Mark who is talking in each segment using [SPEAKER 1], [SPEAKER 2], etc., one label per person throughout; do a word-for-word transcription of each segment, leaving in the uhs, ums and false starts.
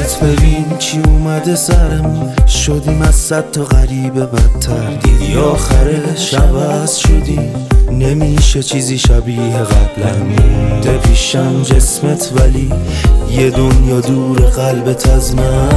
[SPEAKER 1] خودت ببین چی اومده سرمون، شدیم از صد تا غریبه بدتر. دیدی آخرش عوض شدی، نمیشه چیزی شبیه قبلا. مونده پیشم جسمت ولی یه دنیا دور قلبت از من.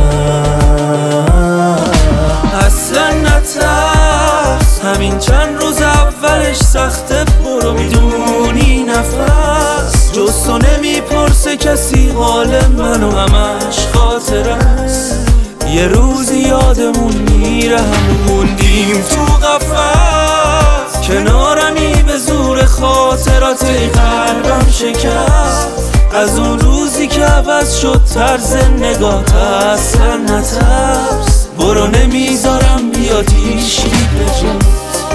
[SPEAKER 1] اصلا نترس، همین چند روز اولش سخته، برو میدونی نفس جز تو نمیپرسه کسی حال منو، همش خاطر است. یه روزی یادمون میره همون موندیم تو قفس، کنارمی به زور خاطرات قلبم شکست. از اون روزی که عوض شد طرز نگات، اصلا نترس، برو نمیذارم بیاد هیچکی به جات.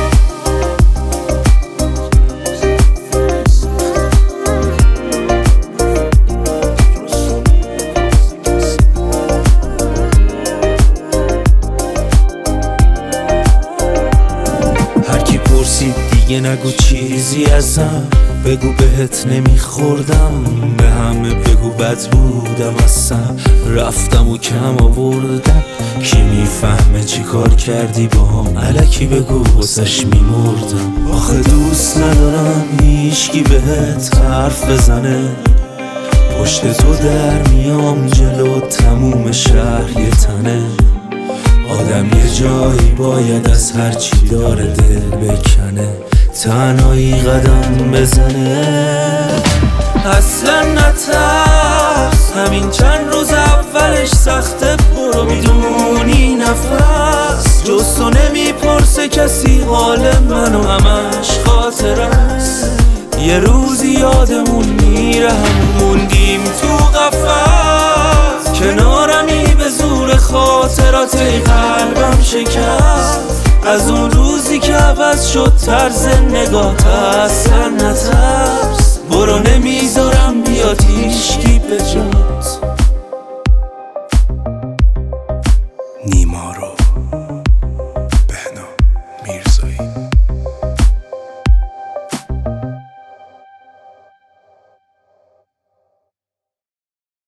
[SPEAKER 1] هرکی پرسید دیگه نگو چیزی ازم، بگو بهت نمیخوردم، به همه بگو بد بودم اصلا، رفتم و کم آوردم. کی میفهمه چی کار کردی با هم، الکی بگو واسش میمردم. آخه دوست ندارم هیچکی بهت حرف بزنه، پشت تو در میام جلو تموم شهر یه تنه. آدم یه جایی باید از هرچی داره دل بکنه، تنهایی قدم بزنه. اصلا نترس، همین چند روز اولش سخته، برو میدونی نفس جز تو نمیپرسه کسی حال منو، همش خاطر است. یه روزی یادمون میره همون موندیم تو قفس، کنارمی به زور خاطرات قلبم شکست. از اون روزی که عوض شد طرز نگات، اصلا نترس، برو نمیذارم بیاد هیچکی به جات.